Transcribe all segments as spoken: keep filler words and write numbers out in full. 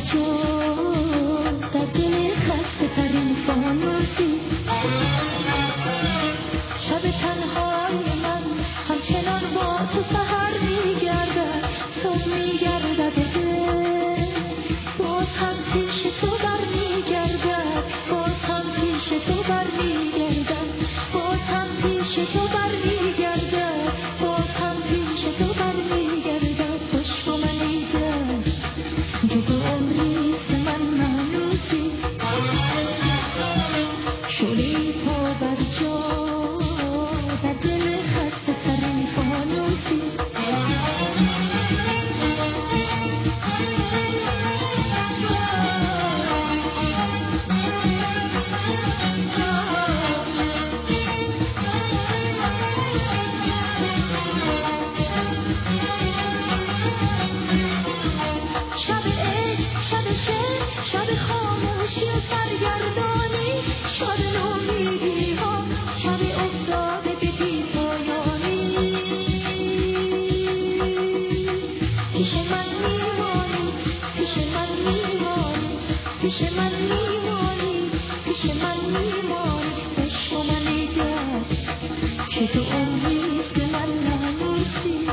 جا در دل خسته ترین فانوسی، شب تنهای من همچنان با تو سحر میگردد، صبح میگردد دل باز هم پیش تو بر میگردد، باز هم پیش تو بر میگردد، باز هم پیش تو بر میگردد، باز هم پیش تو بر میگردد. خوش با من ایده که تو عمریست من مانوسی، شعله پا بر جا در دل خسته ترین فانوسی. شب عشق، شب شعر، شب خاموشی و سرگردانی، شب نومیدی ها، شب افتاده به بی پایانی. پیش من میمانی، پیش من میمانی، پیش من میمانی، پیش من میمانی. عشق و من ایده که تو عمریست که من ناموسی،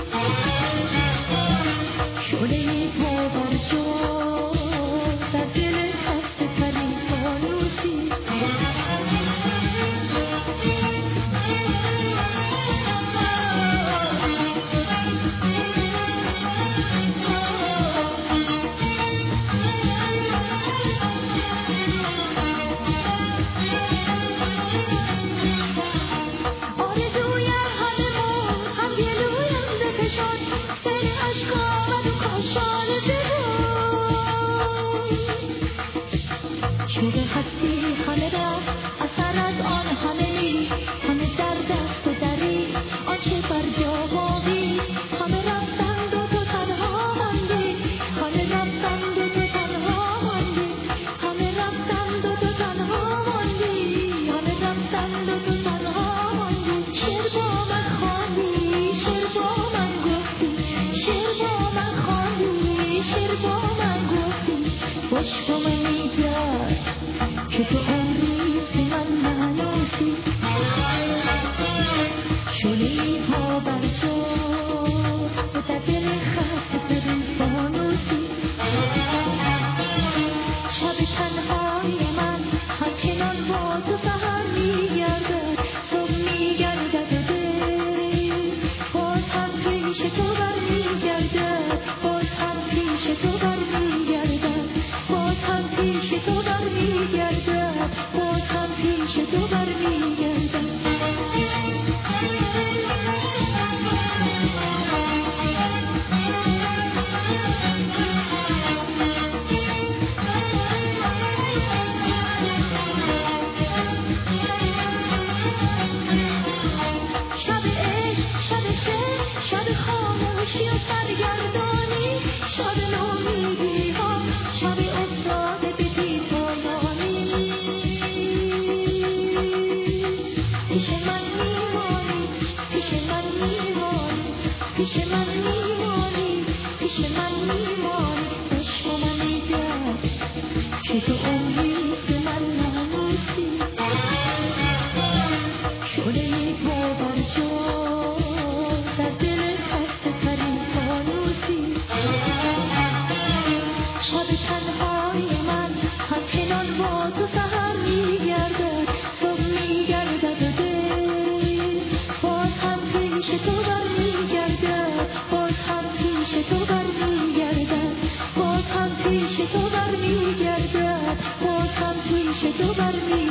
شعله پا بر جا در دل خسته ترین فانوسی. آرزوی همه ما هم گلویم بکشان، سر عشق آمد و کاشان دلم، چوب هستی همه رفت، اثر از آن همه نیست، همه در دست و دری آنچه بر جا باقی، همه رفتند و تو تنها ماندی، همه رفتند و تو تنها ماندی، همه رفتند و تو تنها ماندی، همه رفتند و تو تنها ماندی. شعر با من خواندی، شعر با من گفتی، شعر با من خواندی، شعر با من گفتی. خوش با من ایده که تو عمریست من مانوسی، شعله پا بر جا در دل خسته ترین فانوسی. شب تنهای من همچنان با تو سحر میگردد، صبح میگردد دل باز هم پیش تو بر میگردد، باز هم پیش تو بر میگردد، باز هم پیش تو بر میگردد، باز هم پیش تو بر میگردد. شب عشق، شب شعر، شب خاموشی و سرگردانی، شب نومیدی ها، شب افتاده به بی پایانی. پیش من میمانی، پیش من میمانی، پیش من میمانی، پیش من میمانی. عشق و من ایده که تو عمریست من ناموسی، شعله پا بر جا در دل خسته ترین فانوسی. شب تنهای من همچنان با تو سحر میگردد، صبح میگردد دل باز هم پیش تو بر میگردد، باز هم پیش تو بر میگردد، باز هم پیش تو بر میگردد، باز هم پیش تو بر میگردد.